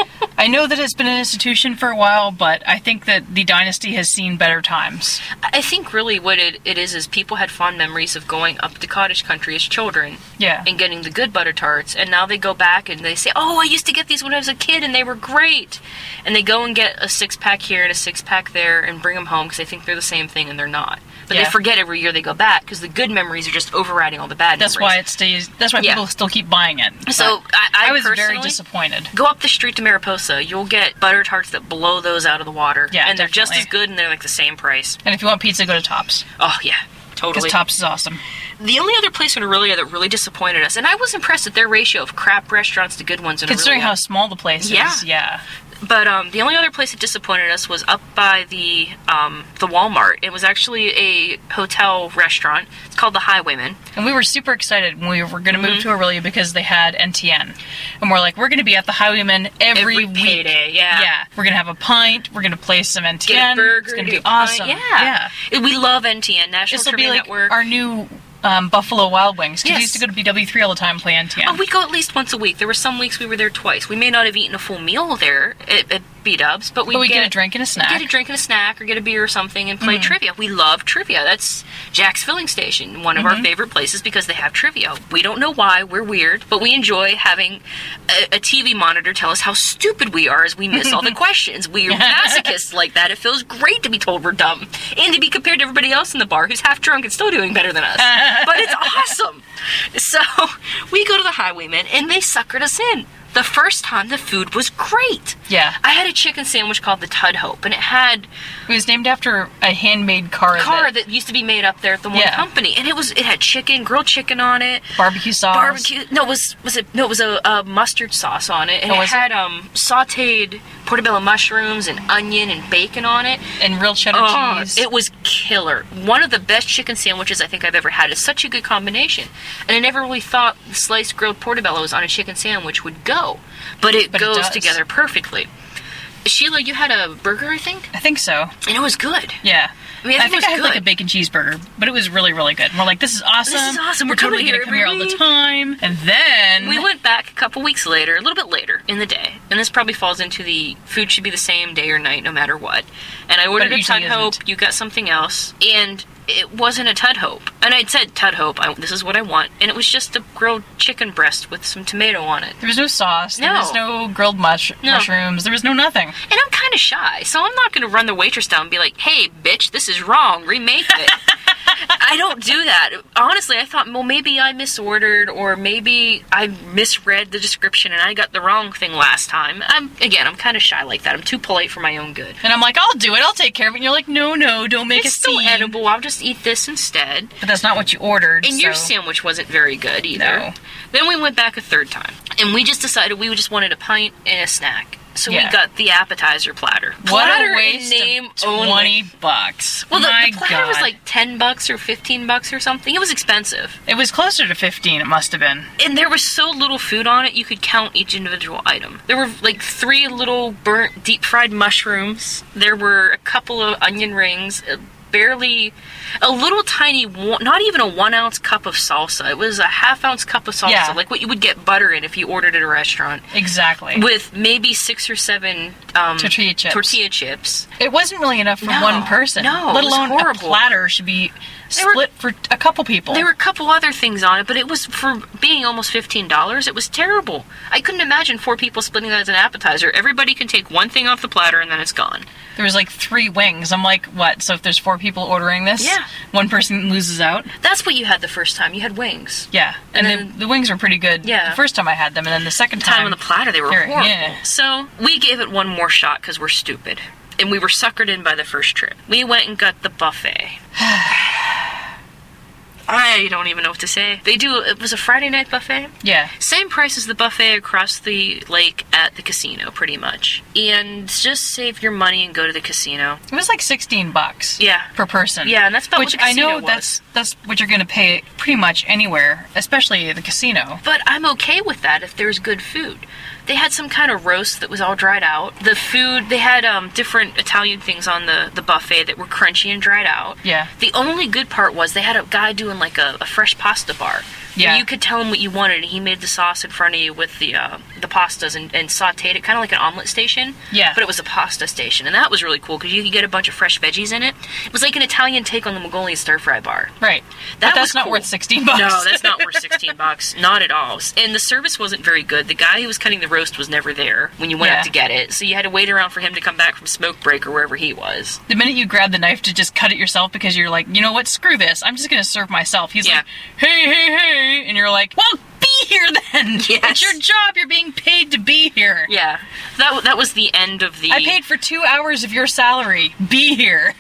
I know that it's been an institution for a while, but I think that the dynasty has seen better times. I think really what it, it is is people had fond memories of going up to cottage country as children. Yeah. And getting the good butter tarts, and now they go back and they say, oh, I used to get these when I was a kid and they were great. And they go and get a six-pack here and a six-pack there and bring them home because they think they're the same thing and they're not. But Yeah. they forget every year they go back because the good memories are just overriding all the bad That's memories. why it stays. That's why Yeah. people still keep buying it. So, But I- I was very personally- disappointed. Go up the street to Mariposa, you'll get butter tarts that blow those out of the water. Yeah, and they're just definitely. as good and they're like the same price. And if you want pizza, go to Tops, Oh, yeah. Totally. because Tops is awesome. The only other place in Aurelia that really disappointed us, and I was impressed at their ratio of crap restaurants to good ones in Considering Aurelia. how small the place Yeah. is, yeah. But um, the only other place that disappointed us was up by the um, the Walmart. It was actually a hotel restaurant. It's called the Highwayman. And we were super excited when we were going to move Mm-hmm. to Aurelia because they had N T N. And we're like, we're going to be at the Highwayman every, Every week. payday, yeah. Yeah. We're going to have a pint. We're going to play some N T N. Get a burger. It's going to get be a pint. awesome. Yeah. We love N T N, National This will Trivia be like Network. our new um, Buffalo Wild Wings. Because Yes. we used to go to B W three all the time and play N T N. Oh, we go at least once a week. There were some weeks we were there twice. We may not have eaten a full meal there at, at B-dubs, but we But we get, get a drink and a snack. Get a drink and a snack, or get a beer or something, and play Mm-hmm. trivia. We love trivia. That's Jack's Filling Station, one of Mm-hmm. our favorite places because they have trivia. We don't know why. We're weird, but we enjoy having a, a T V monitor tell us how stupid we are as we miss all the questions. We are masochists like that. It feels great to be told we're dumb and to be compared to everybody else in the bar who's half drunk and still doing better than us. But it's awesome. So we go to the Highwayman, and they suckered us in. The first time, the food was great. Yeah. I had a chicken sandwich called the Tud Hope, and it had It was named after a handmade car, car that, that used to be made up there at the one Yeah. company, and it was it had chicken, grilled chicken on it, barbecue sauce. barbecue. No, it was was it? No, it was a, a mustard sauce on it, and Oh, it was it? had um sautéed portobello mushrooms and onion and bacon on it. And real cheddar Oh, cheese. it was killer. One of the best chicken sandwiches I think I've ever had. It's such a good combination. And I never really thought the sliced grilled portobellos on a chicken sandwich would go. But it But it goes does. together perfectly. Sheila, you had a burger, I think? I think so. And it was good. Yeah. I mean, I think it was I had like good. a bacon cheeseburger, but it was really, really good. And we're like, this is awesome. This is awesome. We're totally coming gonna here come here all every the week. time. And then We went back a couple weeks later, a little bit later in the day, and this probably falls into the food should be the same day or night no matter what. And I ordered it a usually Tud Hope, isn't. you got something else, and it wasn't a Tud Hope. And I'd said Tud Hope, I, this is what I want, and it was just a grilled chicken breast with some tomato on it. there was no sauce. There No. was no grilled mush- No. mushrooms. There was no nothing. And I'm kind of shy, so I'm not going to run the waitress down and be like, hey, bitch, this is wrong, remake it. I don't do that. Honestly, I thought, well, maybe I misordered, or maybe I misread the description and I got the wrong thing last time. I'm Again, I'm kind of shy like that. I'm too polite for my own good. And I'm like, I'll do it. I'll take care of it. And you're like, no, no, don't make It's a still scene. edible. I'll just eat this instead. But that's not what you ordered. And your so- sandwich wasn't very good either. No. Then we went back a third time, and we just decided we just wanted a pint and a snack. So Yeah. we got the appetizer platter. What platter a in waste name of twenty only. bucks. Well, the, My the platter God. was like ten bucks or fifteen bucks or something. It was expensive. It was closer to fifteen, it must have been. And there was so little food on it, you could count each individual item. There were like three little burnt, deep fried mushrooms. There were a couple of onion rings, a barely, a little tiny, one, not even a one ounce cup of salsa. It was a half ounce cup of salsa, Yeah. like what you would get butter in if you ordered at a restaurant. Exactly. With maybe six or seven um, Tortilla chips. Tortilla chips. It wasn't really enough for No, one person. no, let it was alone horrible. a platter should be They were- split for a couple people. There were a couple other things on it, but it was, for being almost fifteen dollars, it was terrible. I couldn't imagine four people splitting that as an appetizer. Everybody can take one thing off the platter and then it's gone. There was like three wings. I'm like, what? So if there's four people ordering this, Yeah. one person loses out? That's what you had the first time. You had wings. Yeah. And, And then then- the wings were pretty good Yeah. the first time I had them, and then the second Time time... on the platter, they were They're- horrible. yeah. So we gave it one more shot because we're stupid. And we were suckered in by the first trip. We went and got the buffet. I don't even know what to say. They do, it was a Friday night buffet. Yeah. Same price as the buffet across the lake at the casino, pretty much. And just save your money and go to the casino. It was like sixteen bucks. Yeah. Per person. Yeah, and that's about Which what the I know casino was. that's that's what you're going to pay pretty much anywhere, especially the casino. But I'm okay with that if there's good food. They had some kind of roast that was all dried out. The food, they had um, different Italian things on the, the buffet that were crunchy and dried out. Yeah. The only good part was they had a guy doing like a, a fresh pasta bar. Yeah. Where you could tell him what you wanted, and he made the sauce in front of you with the uh, the pastas and, and sauteed it, kind of like an omelet station. Yeah. But it was a pasta station, and that was really cool because you could get a bunch of fresh veggies in it. It was like an Italian take on the Mongolian stir fry bar. Right. That but that's was not cool. worth sixteen bucks. No, that's not worth sixteen bucks. Not at all. And the service wasn't very good. The guy who was cutting the roast was never there when you went Yeah. up to get it. So you had to wait around for him to come back from smoke break or wherever he was. The minute you grab the knife to just cut it yourself because you're like, you know what, screw this, I'm just gonna serve myself. He's Yeah. like, hey, hey, hey, and you're like, well, be here then. Yes. It's your job. You're being paid to be here. Yeah. That that was the end of the I paid for two hours of your salary. Be here.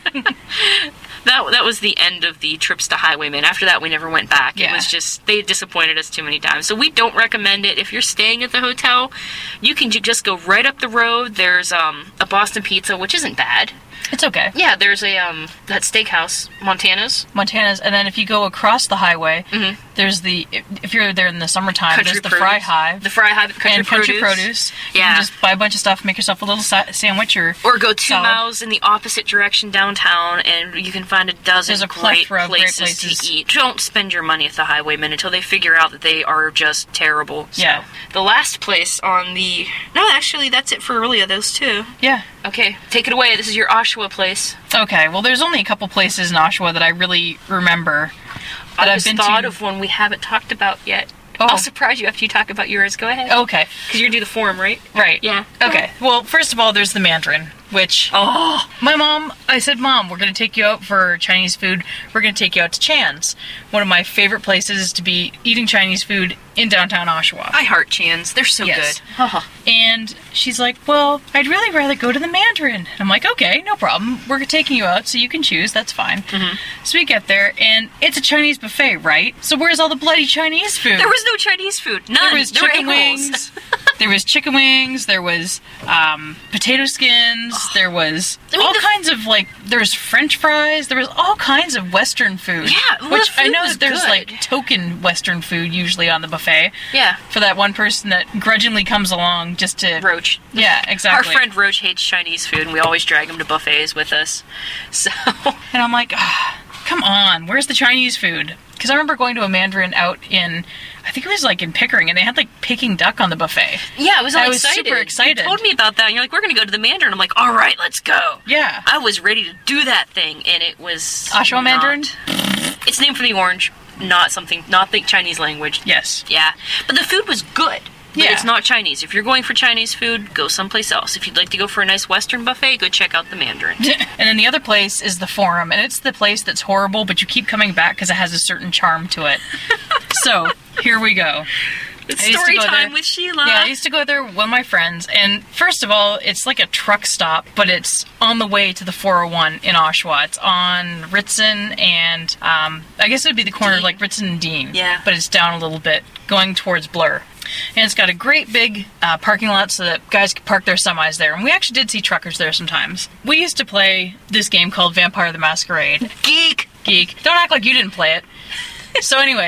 that that was the end of the trips to Highwayman. After that, we never went back. Yeah. It was just, they disappointed us too many times. So we don't recommend it. If you're staying at the hotel, you can ju- just go right up the road. There's um, a Boston Pizza, which isn't bad. It's okay. Yeah, there's a um, that steakhouse, Montana's. Montana's, and then if you go across the highway, Mhm. there's the, if, if you're there in the summertime, Country there's the Produce. Fry Hive. The Fry Hive at Country and Country Produce. Produce. You Yeah. can just buy a bunch of stuff, make yourself a little sa- sandwich or Or go two salad. miles in the opposite direction downtown, and you can find a dozen There's a great, plethora of great places places. to eat. Don't spend your money at the Highwaymen until they figure out that they are just terrible. So, Yeah. the last place on the... No, actually, that's it for really of those two. Yeah. Okay, take it away. This is your Oshawa place. Okay, well, there's only a couple places in Oshawa that I really remember that I I've just been thought to. of one we haven't talked about yet. Oh. I'll surprise you after you talk about yours. Go ahead. Okay, Because you're going to do the forum, right? right. Yeah. Okay, well, first of all, there's the Mandarin, which... Oh, My mom, I said, Mom, we're going to take you out for Chinese food. We're going to take you out to Chan's. One of my favorite places to be eating Chinese food in downtown Oshawa. I heart Chan's. They're so Yes. good. Uh-huh. And she's like, well, I'd really rather go to the Mandarin. I'm like, okay, no problem. We're taking you out so you can choose. That's fine. Mm-hmm. So we get there, and it's a Chinese buffet, right? So where's all the bloody Chinese food? There was no Chinese food. None. There was There were chicken a-holes. wings. There was chicken wings. There was um, potato skins. There was I mean, all the- kinds of, like, there was French fries. There was all kinds of Western food. Yeah, well, which the I food know was that there's good. like token Western food usually on the buffet Yeah. for that one person that grudgingly comes along just to. Roach. Yeah, exactly. Our friend Roach hates Chinese food, and we always drag him to buffets with us. So, And I'm like, ah, come on, where's the Chinese food? Because I remember going to a Mandarin out in, I think it was like in Pickering, and they had like Peking duck on the buffet. yeah, I was all I was excited. super excited. You told me about that, and you're like, we're going to go to the Mandarin. I'm like, all right, let's go. Yeah. I was ready to do that thing, and it was Oshawa not- Mandarin? It's named for the orange, not something, not the Chinese language. Yes. Yeah, but the food was good. But Yeah. it's not Chinese. If you're going for Chinese food, go someplace else. If you'd like to go for a nice Western buffet, go check out the Mandarin. And then the other place is the Forum, and it's the place that's horrible, but you keep coming back because it has a certain charm to it. So, here we go. It's I used to story go time there. with Sheila. Yeah, I used to go there with one of my friends, and first of all, it's like a truck stop, but it's on the way to the four oh one in Oshawa. It's on Ritson and, um, I guess it would be the corner of Dean. like Ritson and Dean. Yeah. But it's down a little bit, going towards Blur. And it's got a great big uh, parking lot so that guys can park their semis there. And we actually did see truckers there sometimes. We used to play this game called Vampire the Masquerade. Geek. Geek. Don't act like you didn't play it. So anyway,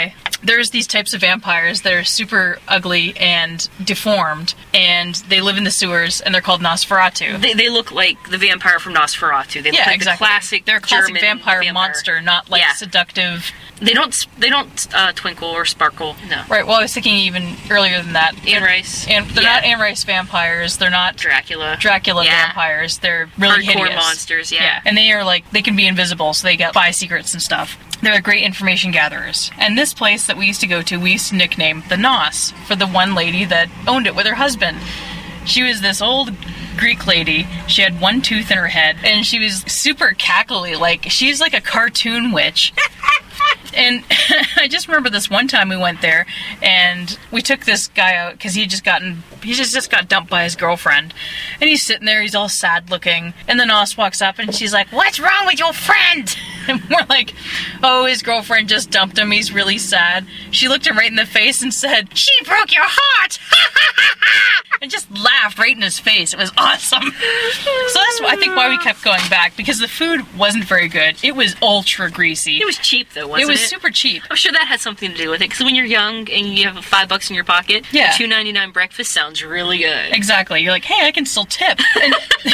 there's these types of vampires that are super ugly and deformed, and they live in the sewers, and they're called Nosferatu. They, they look like the vampire from Nosferatu. They look yeah, like exactly. the classic They're a classic German vampire, vampire monster, not like yeah. seductive. They don't they don't uh, twinkle or sparkle. No. Right. Well, I was thinking even earlier than that. Anne Rice. And they're yeah. not Anne Rice vampires. They're not Dracula. Dracula yeah. vampires. They're really hardcore hideous. monsters. Yeah. Yeah. And they are like they can be invisible, so they get spy secrets and stuff. They're great information gatherers. And this place that we used to go to, we used to nickname the Nos for the one lady that owned it with her husband. She was this old Greek lady. She had one tooth in her head, and she was super cackly. Like, she's like a cartoon witch. And I just remember this one time we went there, and we took this guy out because he had just gotten, he just, just got dumped by his girlfriend. And he's sitting there, he's all sad looking. And the Nos walks up and she's like, "What's wrong with your friend?" And we're like, "Oh, his girlfriend just dumped him. He's really sad." She looked him right in the face and said, "She broke your heart!" And just laughed right in his face. It was awesome. So that's, I think, why we kept going back, because the food wasn't very good. It was ultra greasy. It was cheap, though, wasn't it? It was super cheap. I'm sure that had something to do with it, because when you're young and you have five bucks in your pocket, yeah. two ninety-nine breakfast sounds really good. Exactly. You're like, hey, I can still tip. And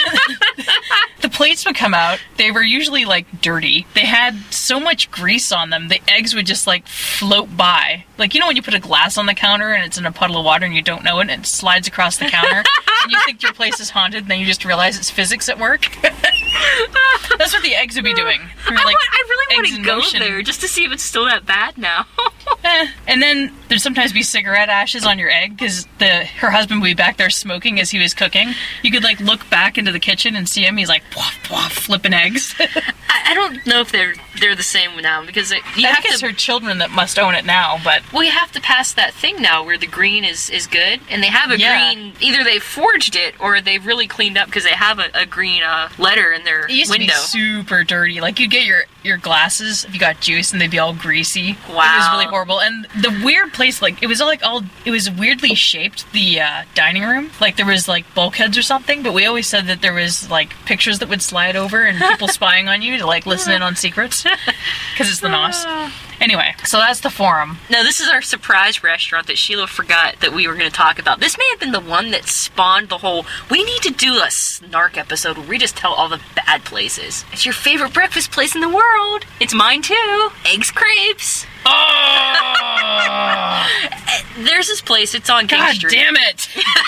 the plates would come out. They were usually, like, dirty. They had so much grease on them, the eggs would just, like, float by. Like, you know when you put a glass on the counter and it's in a puddle of water and you don't know it and it slides across the counter and you think your place is haunted and then you just realize it's physics at work? That's what the eggs would be doing. I, like, want, I really want eggs to in go motion. there just to see if it's still that bad now. Eh. And then there'd sometimes be cigarette ashes on your egg because the her husband would be back there smoking as he was cooking. You could like look back into the kitchen and see him. He's like pwah, pwah, flipping eggs. I, I don't know if they're they're the same now because it, you I have think it's to. her children that must own it now, but Well, you have to pass that thing now where the green is, is good, and they have a Yeah. green. Either they forged it or they've really cleaned up because they have a, a green uh, letter in their it used window. to be super dirty. Like you'd get your your glasses if you got juice and they'd be all greasy. Wow. It was really horrible. And the weird place, like it was all like all it was weirdly shaped, the uh, dining room. Like there was like bulkheads or something, but we always said that there was like pictures that would slide over and people spying on you to like listen in on secrets because it's the Nos. Anyway, so that's the Forum. Now, this is our surprise restaurant that Sheila forgot that we were going to talk about. This may have been the one that spawned the whole, we need to do a snark episode where we just tell all the bad places. It's your favorite breakfast place in the world. It's mine too. Eggs Crepes. Oh! There's this place, it's on King God Street. damn it!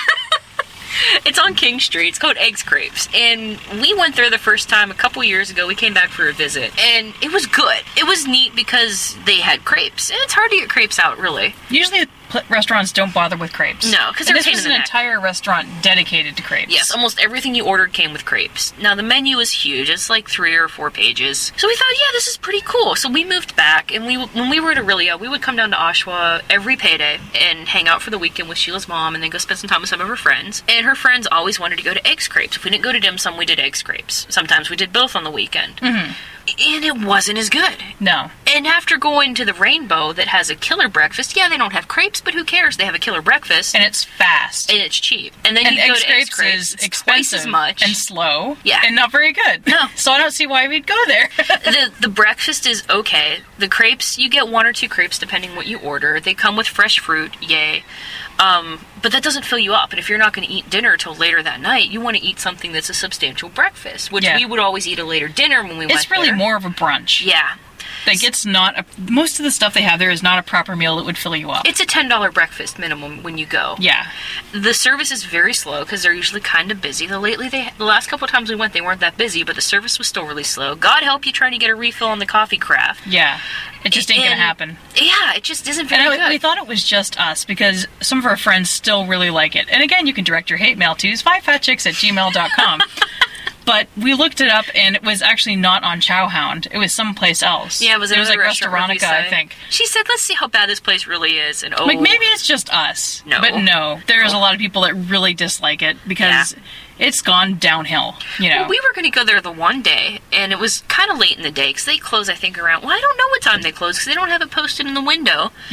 It's on King Street. It's called Eggs Crepes. And we went there the first time a couple years ago. We came back for a visit. And it was good. It was neat because they had crepes. And it's hard to get crepes out, really. Usually pl- restaurants don't bother with crepes. No, because And they're a this pain was in an the neck. entire restaurant dedicated to crepes. Yes, almost everything you ordered came with crepes. Now, the menu is huge. It's like three or four pages. So we thought, yeah, this is pretty cool. So we moved back, and we when we were at Aurelia, we would come down to Oshawa every payday and hang out for the weekend with Sheila's mom and then go spend some time with some of her friends. And her friends always wanted to go to Eggs Crepes. If we didn't go to dim sum, we did Eggs Crepes. Sometimes we did both on the weekend. Mm-hmm. And it wasn't as good. No. And after going to the Rainbow that has a killer breakfast, yeah, they don't have crepes, but who cares? They have a killer breakfast. And it's fast. And it's cheap. And then and you go Eggs to Eggs Crepes Crepes, is it's expensive twice as much. and slow. Yeah. And not very good. No. So I don't see why we'd go there. the the breakfast is okay. The crepes, you get one or two crepes depending what you order. They come with fresh fruit, yay. Um, but that doesn't fill you up. And if you're not going to eat dinner till later that night, you want to eat something that's a substantial breakfast, which Yeah. we would always eat a later dinner when we went It's really there. more of a brunch. Yeah. Like it's not a, most of the stuff they have there is not a proper meal that would fill you up. It's a ten dollars breakfast minimum when you go. Yeah. The service is very slow because they're usually kind of busy. The lately, they the last couple of times we went, they weren't that busy, but the service was still really slow. God help you trying to get a refill on the coffee craft. Yeah. It just ain't gonna And- happen. Yeah, it just isn't very And I, good. we thought it was just us because some of our friends still really like it. And again, you can direct your hate mail to five fat chicks at gmail dot com. But we looked it up, and it was actually not on Chowhound. It was someplace else. Yeah, it was It was like another restaurant review Restaurantica, I site. think. She said, "Let's see how bad this place really is." And oh, Like, maybe it's just us. No. But no, there's No. a lot of people that really dislike it because it's gone downhill, you know. Well, we were going to go there the one day, and it was kind of late in the day because they close, I think, around. Well, I don't know what time they close because they don't have it posted in the window. yeah.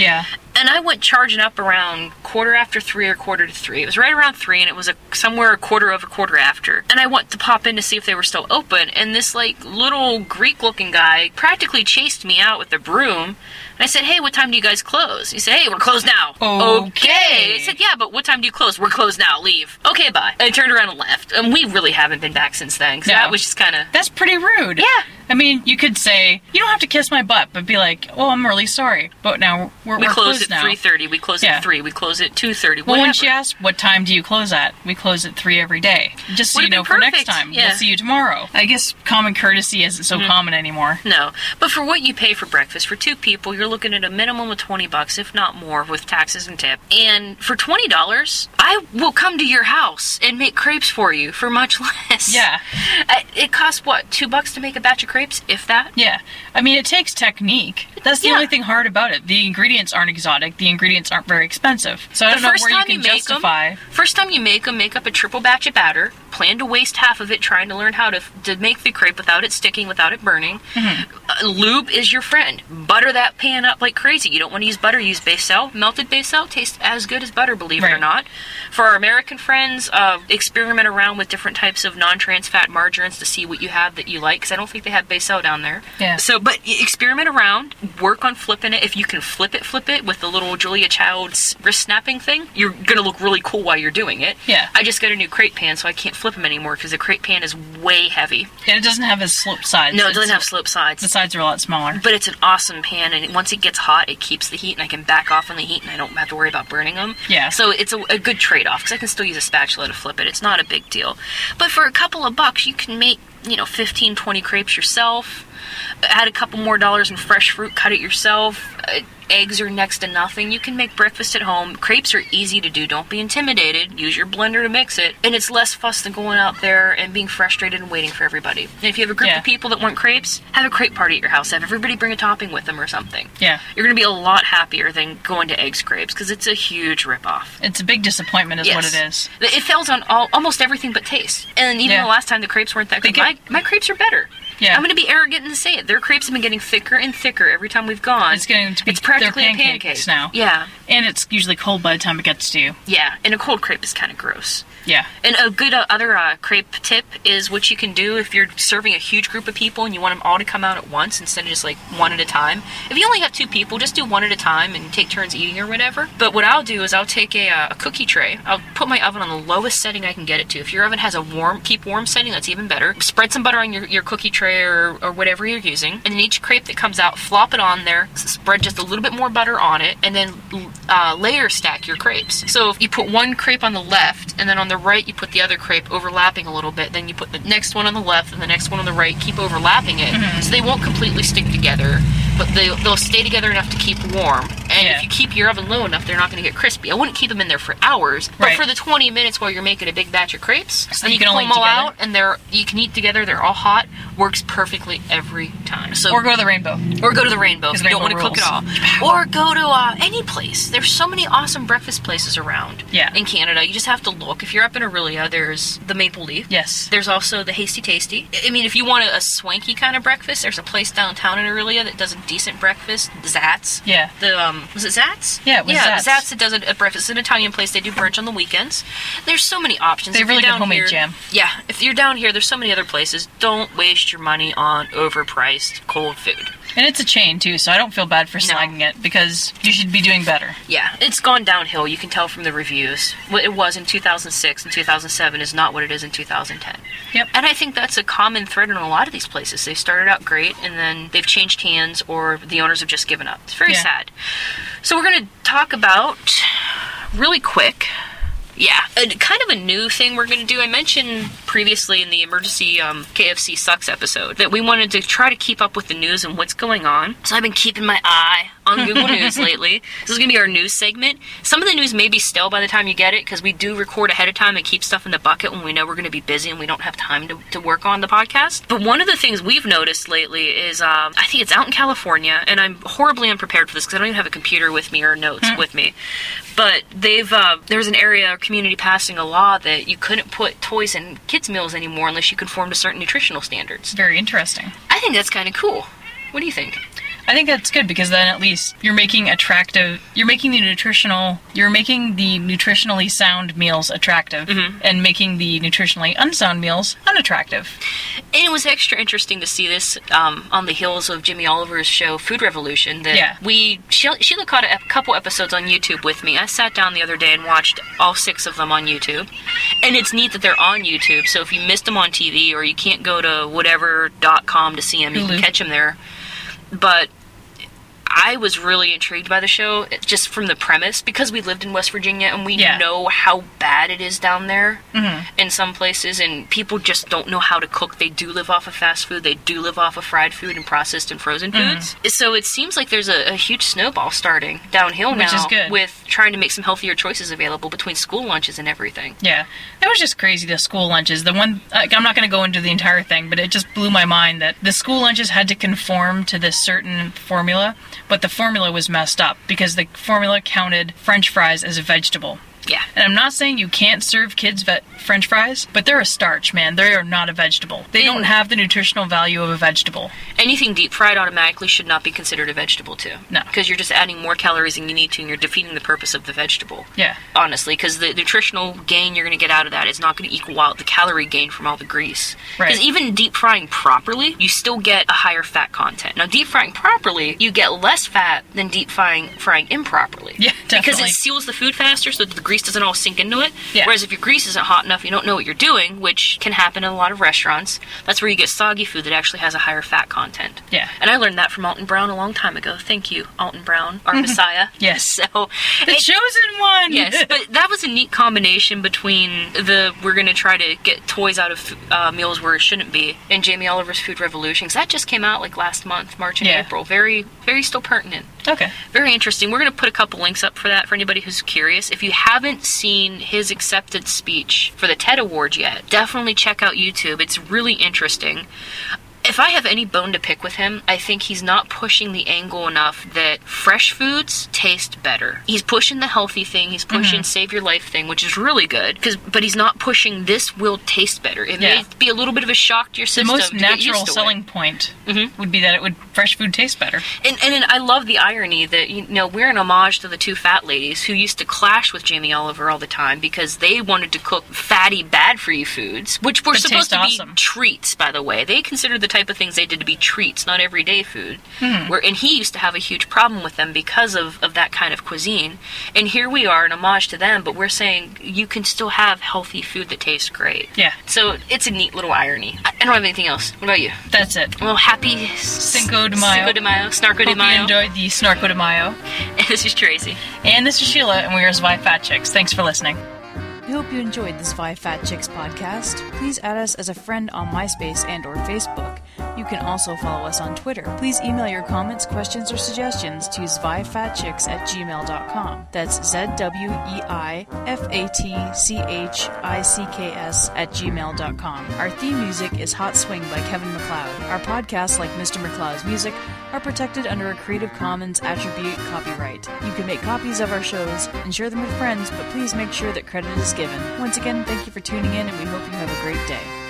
And I went charging up around quarter after three or quarter to three. It was right around three, and it was a, somewhere a quarter of a quarter after. And I went to pop in to see if they were still open, and this, like, little Greek-looking guy practically chased me out with a broom. And I said, hey, what time do you guys close? He said, hey, we're closed now. Okay. I said, yeah, but what time do you close? We're closed now. Leave. Okay, bye. And I turned around and left. And we really haven't been back since then, because No. that was just kind of... That's pretty rude. Yeah. I mean, you could say, you don't have to kiss my butt, but be like, oh, I'm really sorry. But now we're, We we're close closed at now. three thirty. We close Yeah. at three. We close at two thirty. Well, when she asked, what time do you close at? We close at three every day. Just so Would've you know been for next perfect. time. Yeah. We'll see you tomorrow. I guess common courtesy isn't so common anymore. No, but for what you pay for breakfast, for two people, you're looking at a minimum of twenty bucks, if not more, with taxes and tip. And for twenty dollars, I will come to your house and make crepes for you for much less. Yeah. I, it costs, what, two bucks to make a batch of crepes, if that? Yeah. I mean, it takes technique. That's the Yeah. only thing hard about it. The ingredients aren't exotic. The ingredients aren't very expensive. So I The don't know first where you time can you make justify. them, first time you make them, make up a triple batch of batter. Plan to waste half of it trying to learn how to to make the crepe without it sticking, without it burning. Mm-hmm. Uh, lube is your friend. Butter that pan up like crazy. You don't want to use butter. Use Becel. Melted Becel tastes as good as butter, believe it or Right. not. For our American friends, uh, experiment around with different types of non-trans fat margarines to see what you have that you like, because I don't think they have Becel down there. Yeah. So, but y- experiment around. Work on flipping it. If you can flip it, flip it with the little Julia Child's wrist snapping thing. You're gonna look really cool while you're doing it. Yeah. I just got a new crepe pan, so I can't flip them anymore because the crepe pan is way heavy. And it doesn't have as sloped sides. No, it It's- doesn't have slope sides. The sides are a lot smaller. But it's an awesome pan, and once it gets hot, it keeps the heat, and I can back off on the heat, and I don't have to worry about burning them. Yeah. So it's a, a good trade-off, because I can still use a spatula to flip it. It's not a big deal. But for a couple of bucks, you can make, you know, fifteen, twenty crepes yourself. Add a couple more dollars in fresh fruit, cut it yourself. Uh, eggs are next to nothing. You can make breakfast at home. Crepes are easy to do. Don't be intimidated. Use your blender to mix it. And it's less fuss than going out there and being frustrated and waiting for everybody. And if you have a group Yeah. of people that want crepes, have a crepe party at your house. Have everybody bring a topping with them or something. Yeah. You're going to be a lot happier than going to egg scrapes, because it's a huge ripoff. It's a big disappointment is what it is. It fails on all, almost everything but taste. And even Yeah. the last time the crepes weren't that They good, get- my, my crepes are better. Yeah. I'm going to be arrogant and say it. Their crepes have been getting thicker and thicker every time we've gone. It's getting to be It's practically they're a pancakes pancake now. Yeah, And it's usually cold by the time it gets to you. yeah. And a cold crepe is kind of gross. Yeah. And a good uh, other uh, crepe tip is what you can do if you're serving a huge group of people and you want them all to come out at once instead of just like one at a time. If you only have two people, just do one at a time and take turns eating or whatever. But what I'll do is I'll take a, uh, a cookie tray. I'll put my oven on the lowest setting I can get it to. If your oven has a warm, keep warm setting, that's even better. Spread some butter on your, your cookie tray or, or whatever you're using. And then each crepe that comes out, flop it on there, spread just a little bit more butter on it, and then uh, layer stack your crepes. So if you put one crepe on the left, and then on the right you put the other crepe overlapping a little bit, then you put the next one on the left and the next one on the right, keep overlapping it, Mm-hmm. so they won't completely stick together, but they, they'll stay together enough to keep warm. And Yeah. if you keep your oven low enough, they're not going to get crispy. I wouldn't keep them in there for hours, but Right. for the twenty minutes while you're making a big batch of crepes, So then you you can can pull only them all eat together? out, and they're you can eat together. They're all hot. Works perfectly every time. So Or go to the Rainbow. or go to the Rainbow if Because you don't want to Rainbow cook at all. Or go to uh, any place. There's so many awesome breakfast places around Yeah. in Canada. You just have to look. If you're up in Aurelia, there's the Maple Leaf. Yes. There's also the Hasty Tasty. I mean, if you want a, a swanky kind of breakfast, there's a place downtown in Aurelia that does a decent breakfast. Zatz. Yeah. The um, was it Zatz? Yeah, it was yeah, Zatz. Zatz that does a, a breakfast. It's an Italian place. They do brunch on the weekends. There's so many options. They have If you're really good down homemade here- jam. Yeah, if you're down here, there's so many other places. Don't waste your money on overpriced cold food. And it's a chain, too, so I don't feel bad for No. slagging it, because you should be doing better. Yeah, it's gone downhill. You can tell from the reviews. What it was in two thousand six and two thousand seven is not what it is in two thousand ten. Yep. And I think that's a common thread in a lot of these places. They started out great, and then they've changed hands, or the owners have just given up. It's very Yeah. sad. So we're going to talk about, really quick, yeah, a, kind of a new thing we're going to do. I mentioned previously in the emergency um, K F C Sucks episode that we wanted to try to keep up with the news and what's going on. So I've been keeping my eye on Google News lately. This is going to be our news segment. Some of the news may be stale by the time you get it, because we do record ahead of time and keep stuff in the bucket when we know we're going to be busy and we don't have time to, to work on the podcast. But one of the things we've noticed lately is, um, I think it's out in California, and I'm horribly unprepared for this because I don't even have a computer with me or notes with me. But they've, uh, there's an area or community passing a law that you couldn't put toys in kids' meals anymore unless you conform to certain nutritional standards. Very interesting. I think that's kind of cool. What do you think? I think that's good because then at least you're making attractive, you're making the nutritional, you're making the nutritionally sound meals attractive mm-hmm. and making the nutritionally unsound meals unattractive. And it was extra interesting to see this um, on the heels of Jimmy Oliver's show Food Revolution. That yeah. we Sheila caught a couple episodes on YouTube with me. I sat down the other day and watched all six of them on YouTube. And it's neat that they're on YouTube, so if you missed them on T V or you can't go to whatever dot com to see them, you can catch them there. But I was really intrigued by the show, just from the premise, because we lived in West Virginia and we yeah. know how bad it is down there mm-hmm. in some places, and people just don't know how to cook. They do live off of fast food, they do live off of fried food and processed and frozen mm-hmm. foods. So it seems like there's a, a huge snowball starting downhill Which now is good. with trying to make some healthier choices available between school lunches and everything. Yeah, that was just crazy, the school lunches. The one, like, I'm not going to go into the entire thing, but it just blew my mind that the school lunches had to conform to this certain formula, but the formula was messed up because the formula counted French fries as a vegetable. Yeah. And I'm not saying you can't serve kids ve- French fries, but they're a starch, man. They are not a vegetable. They don't have the nutritional value of a vegetable. Anything deep fried automatically should not be considered a vegetable, too. No. Because you're just adding more calories than you need to, and you're defeating the purpose of the vegetable. Yeah. Honestly, because the nutritional gain you're going to get out of that is not going to equal out the calorie gain from all the grease. Right. Because even deep frying properly, you still get a higher fat content. Now, deep frying properly, you get less fat than deep frying, frying improperly. Yeah, definitely. Because it seals the food faster so that the grease doesn't all sink into it. Yeah. Whereas if your grease isn't hot enough, you don't know what you're doing, which can happen in a lot of restaurants. That's where you get soggy food that actually has a higher fat content. Yeah. And I learned that from Alton Brown a long time ago. Thank you, Alton Brown, our Messiah. Yes. So the it, chosen one! Yes, but that was a neat combination between the we're going to try to get toys out of uh, meals where it shouldn't be and Jamie Oliver's Food Revolution. Because that just came out like last month, March and yeah. April. Very, very still pertinent. Okay. Very interesting. We're going to put a couple links up for that for anybody who's curious. If you haven't seen his acceptance speech for the TED Awards yet, definitely check out YouTube. It's really interesting. If I have any bone to pick with him, I think he's not pushing the angle enough that fresh foods taste better. He's pushing the healthy thing, he's pushing mm-hmm. save your life thing, which is really good, cause, but he's not pushing this will taste better. It yeah. may be a little bit of a shock to your system. The most to natural selling it. point mm-hmm. would be that it would fresh food taste better. And, and and I love the irony that, you know, we're an homage to the two fat ladies who used to clash with Jamie Oliver all the time because they wanted to cook fatty, bad-for-you foods, which were but supposed to awesome. be treats, by the way. They considered the type of things they did to be treats, not everyday food. Hmm. Where and he used to have a huge problem with them because of, of that kind of cuisine. And here we are, an homage to them, but we're saying you can still have healthy food that tastes great. Yeah. So it's a neat little irony. I, I don't have anything else. What about you? That's it. Well, happy Cinco de Mayo. Cinco de Mayo. Snarko de Mayo. Hope you enjoyed the Snarko de Mayo. And this is Tracy. And this is Sheila, and we are Zwei Fat Chicks. Thanks for listening. We hope you enjoyed this Zwei Fat Chicks podcast. Please add us as a friend on MySpace and or Facebook. You can also follow us on Twitter. Please email your comments, questions, or suggestions to zweifatchicks at gmail dot com. That's Z W E I F A T C H I C K S at gmail dot com. Our theme music is Hot Swing by Kevin MacLeod. Our podcasts, like Mister MacLeod's music, are protected under a Creative Commons attribute copyright. You can make copies of our shows and share them with friends, but please make sure that credit is given. Once again, thank you for tuning in, and we hope you have a great day.